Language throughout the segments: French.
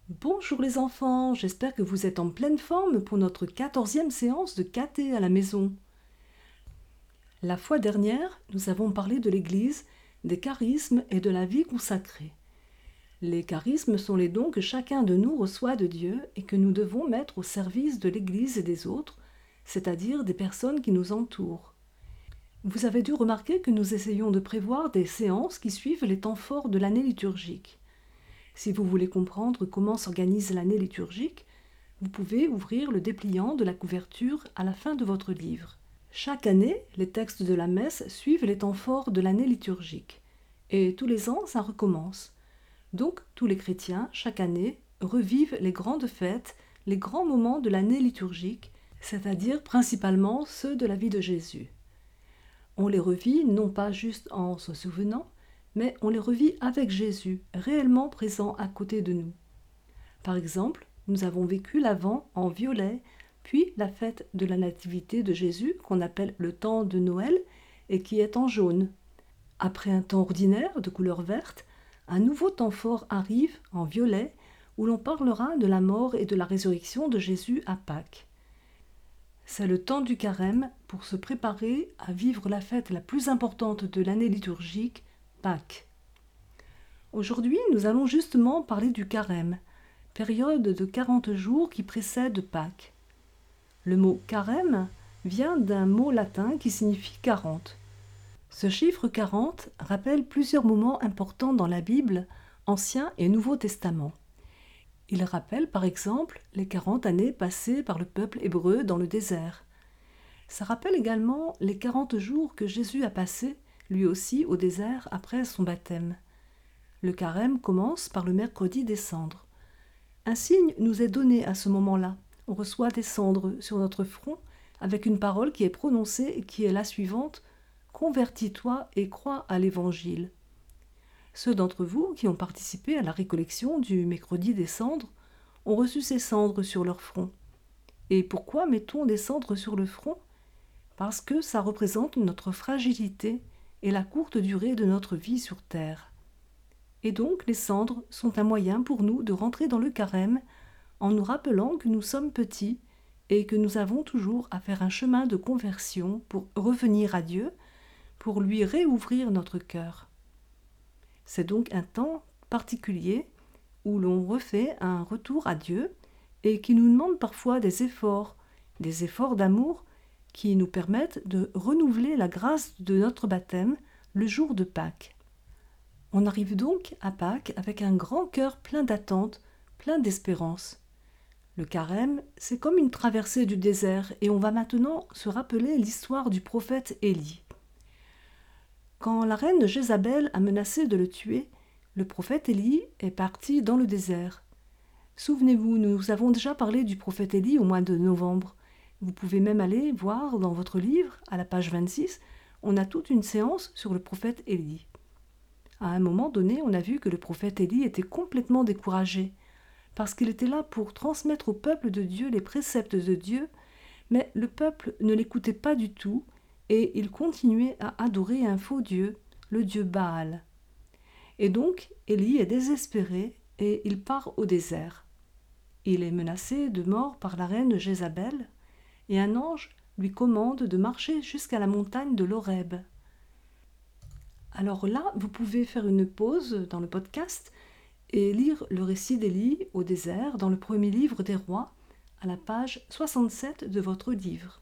Bonjour les enfants, j'espère que vous êtes en pleine forme pour notre 14e séance de caté à la maison. La fois dernière, nous avons parlé de l'Église, des charismes et de la vie consacrée. Les charismes sont les dons que chacun de nous reçoit de Dieu et que nous devons mettre au service de l'Église et des autres, c'est-à-dire des personnes qui nous entourent. Vous avez dû remarquer que nous essayons de prévoir des séances qui suivent les temps forts de l'année liturgique. Si vous voulez comprendre comment s'organise l'année liturgique, vous pouvez ouvrir le dépliant de la couverture à la fin de votre livre. Chaque année, les textes de la messe suivent les temps forts de l'année liturgique. Et tous les ans, ça recommence. Donc, tous les chrétiens, chaque année, revivent les grandes fêtes, les grands moments de l'année liturgique, c'est-à-dire principalement ceux de la vie de Jésus. On les revit non pas juste en se souvenant, mais on les revit avec Jésus, réellement présent à côté de nous. Par exemple, nous avons vécu l'Avent en violet, puis la fête de la Nativité de Jésus, qu'on appelle le temps de Noël, et qui est en jaune. Après un temps ordinaire de couleur verte, un nouveau temps fort arrive en violet, où l'on parlera de la mort et de la résurrection de Jésus à Pâques. C'est le temps du carême pour se préparer à vivre la fête la plus importante de l'année liturgique, Pâques. Aujourd'hui, nous allons justement parler du carême, période de 40 jours qui précède Pâques. Le mot carême vient d'un mot latin qui signifie 40. Ce chiffre 40 rappelle plusieurs moments importants dans la Bible, Ancien et Nouveau Testament. Il rappelle par exemple les 40 années passées par le peuple hébreu dans le désert. Ça rappelle également les 40 jours que Jésus a passés, lui aussi, au désert après son baptême. Le carême commence par le mercredi des cendres. Un signe nous est donné à ce moment-là. On reçoit des cendres sur notre front avec une parole qui est prononcée et qui est la suivante: « Convertis-toi et crois à l'Évangile ». Ceux d'entre vous qui ont participé à la récollection du mercredi des cendres ont reçu ces cendres sur leur front. Et pourquoi mettons des cendres sur le front ? Parce que ça représente notre fragilité et la courte durée de notre vie sur terre. Et donc les cendres sont un moyen pour nous de rentrer dans le carême en nous rappelant que nous sommes petits et que nous avons toujours à faire un chemin de conversion pour revenir à Dieu, pour lui réouvrir notre cœur. C'est donc un temps particulier où l'on refait un retour à Dieu et qui nous demande parfois des efforts d'amour qui nous permettent de renouveler la grâce de notre baptême le jour de Pâques. On arrive donc à Pâques avec un grand cœur plein d'attente, plein d'espérance. Le carême, c'est comme une traversée du désert et on va maintenant se rappeler l'histoire du prophète Élie. Quand la reine Jézabel a menacé de le tuer, le prophète Élie est parti dans le désert. Souvenez-vous, nous avons déjà parlé du prophète Élie au mois de novembre. Vous pouvez même aller voir dans votre livre, à la page 26, on a toute une séance sur le prophète Élie. À un moment donné, on a vu que le prophète Élie était complètement découragé, parce qu'il était là pour transmettre au peuple de Dieu les préceptes de Dieu, mais le peuple ne l'écoutait pas du tout, et il continuait à adorer un faux dieu, le dieu Baal. Et donc, Élie est désespéré, et il part au désert. Il est menacé de mort par la reine Jézabel, et un ange lui commande de marcher jusqu'à la montagne de l'Horeb. Alors là, vous pouvez faire une pause dans le podcast et lire le récit d'Élie au désert dans le premier livre des rois, à la page 67 de votre livre.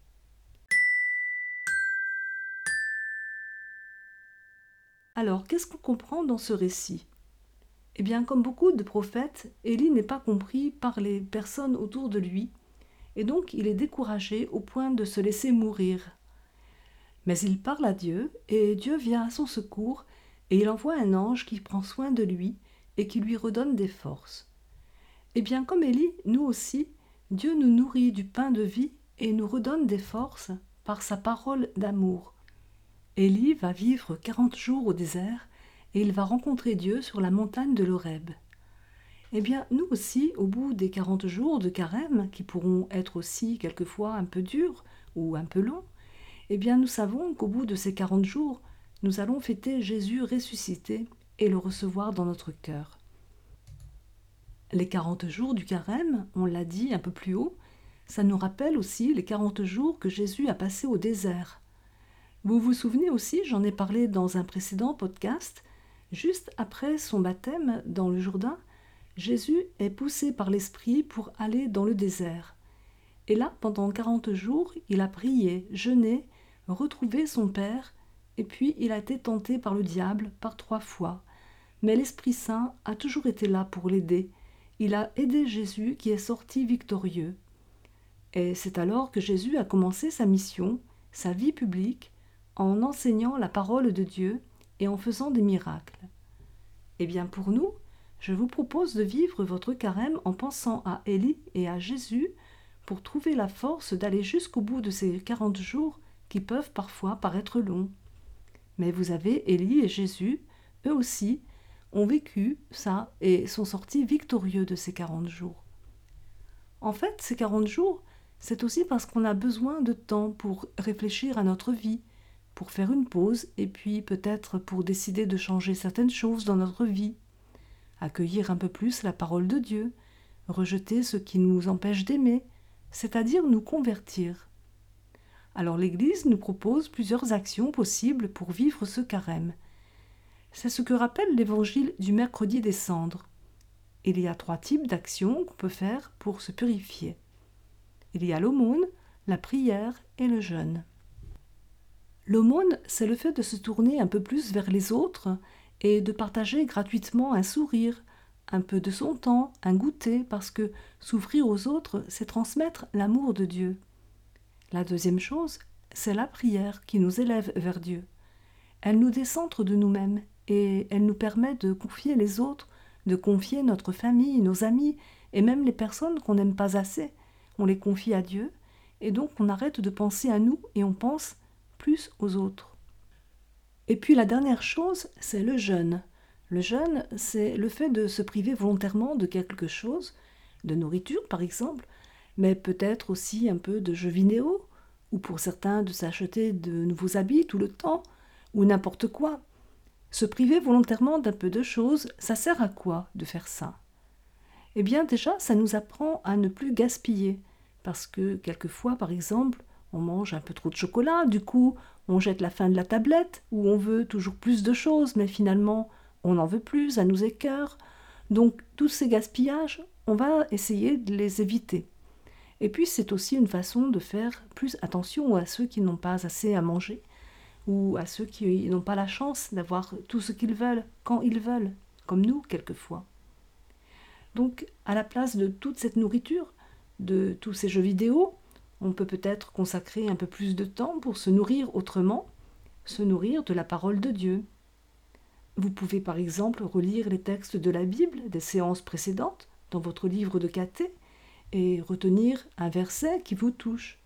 Alors, qu'est-ce qu'on comprend dans ce récit ? Eh bien, comme beaucoup de prophètes, Élie n'est pas compris par les personnes autour de lui, et donc il est découragé au point de se laisser mourir. Mais il parle à Dieu, et Dieu vient à son secours, et il envoie un ange qui prend soin de lui et qui lui redonne des forces. Eh bien, comme Élie, nous aussi, Dieu nous nourrit du pain de vie et nous redonne des forces par sa parole d'amour. Élie va vivre 40 jours au désert et il va rencontrer Dieu sur la montagne de l'Horeb. Eh bien, nous aussi, au bout des 40 jours de carême, qui pourront être aussi quelquefois un peu durs ou un peu longs, eh bien, nous savons qu'au bout de ces 40 jours, nous allons fêter Jésus ressuscité et le recevoir dans notre cœur. Les 40 jours du carême, on l'a dit un peu plus haut, ça nous rappelle aussi les 40 jours que Jésus a passés au désert. Vous vous souvenez aussi, j'en ai parlé dans un précédent podcast, juste après son baptême dans le Jourdain, Jésus est poussé par l'Esprit pour aller dans le désert. Et là, pendant 40 jours, il a prié, jeûné, retrouvé son Père, et puis il a été tenté par le diable par 3 fois. Mais l'Esprit Saint a toujours été là pour l'aider. Il a aidé Jésus qui est sorti victorieux. Et c'est alors que Jésus a commencé sa mission, sa vie publique, en enseignant la parole de Dieu et en faisant des miracles. Eh bien pour nous, je vous propose de vivre votre carême en pensant à Élie et à Jésus pour trouver la force d'aller jusqu'au bout de ces 40 jours qui peuvent parfois paraître longs. Mais vous avez Élie et Jésus, eux aussi, ont vécu ça et sont sortis victorieux de ces 40 jours. En fait, ces 40 jours, c'est aussi parce qu'on a besoin de temps pour réfléchir à notre vie, pour faire une pause et puis peut-être pour décider de changer certaines choses dans notre vie, accueillir un peu plus la parole de Dieu, rejeter ce qui nous empêche d'aimer, c'est-à-dire nous convertir. Alors l'Église nous propose plusieurs actions possibles pour vivre ce carême. C'est ce que rappelle l'évangile du mercredi des cendres. Il y a 3 types d'actions qu'on peut faire pour se purifier. Il y a l'aumône, la prière et le jeûne. L'aumône, c'est le fait de se tourner un peu plus vers les autres et de partager gratuitement un sourire, un peu de son temps, un goûter, parce que s'ouvrir aux autres, c'est transmettre l'amour de Dieu. La deuxième chose, c'est la prière qui nous élève vers Dieu. Elle nous décentre de nous-mêmes et elle nous permet de confier les autres, de confier notre famille, nos amis et même les personnes qu'on n'aime pas assez. On les confie à Dieu et donc on arrête de penser à nous et on pense plus aux autres. Et puis la dernière chose, c'est le jeûne. Le jeûne, c'est le fait de se priver volontairement de quelque chose, de nourriture par exemple, mais peut-être aussi un peu de jeux vidéo, ou pour certains de s'acheter de nouveaux habits tout le temps, ou n'importe quoi. Se priver volontairement d'un peu de choses, ça sert à quoi de faire ça? Eh bien déjà, ça nous apprend à ne plus gaspiller, parce que quelquefois, par exemple, on mange un peu trop de chocolat, du coup, on jette la fin de la tablette, ou on veut toujours plus de choses, mais finalement, on n'en veut plus, ça nous écœure. Donc, tous ces gaspillages, on va essayer de les éviter. Et puis, c'est aussi une façon de faire plus attention à ceux qui n'ont pas assez à manger, ou à ceux qui n'ont pas la chance d'avoir tout ce qu'ils veulent, quand ils veulent, comme nous, quelquefois. Donc, à la place de toute cette nourriture, de tous ces jeux vidéo, on peut peut-être consacrer un peu plus de temps pour se nourrir autrement, se nourrir de la parole de Dieu. Vous pouvez par exemple relire les textes de la Bible des séances précédentes dans votre livre de caté et retenir un verset qui vous touche.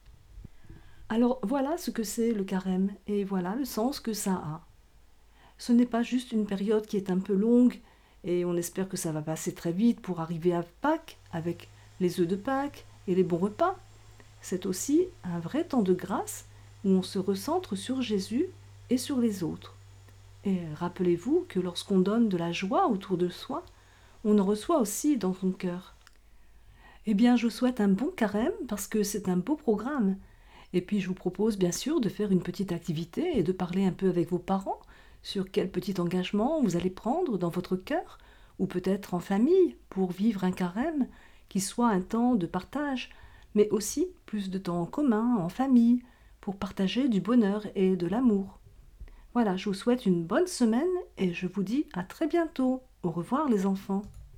Alors voilà ce que c'est le carême et voilà le sens que ça a. Ce n'est pas juste une période qui est un peu longue et on espère que ça va passer très vite pour arriver à Pâques avec les œufs de Pâques et les bons repas. C'est aussi un vrai temps de grâce où on se recentre sur Jésus et sur les autres. Et rappelez-vous que lorsqu'on donne de la joie autour de soi, on en reçoit aussi dans son cœur. Eh bien, je vous souhaite un bon carême parce que c'est un beau programme. Et puis, je vous propose bien sûr de faire une petite activité et de parler un peu avec vos parents sur quel petit engagement vous allez prendre dans votre cœur ou peut-être en famille pour vivre un carême qui soit un temps de partage, mais aussi plus de temps en commun, en famille, pour partager du bonheur et de l'amour. Voilà, je vous souhaite une bonne semaine et je vous dis à très bientôt. Au revoir les enfants.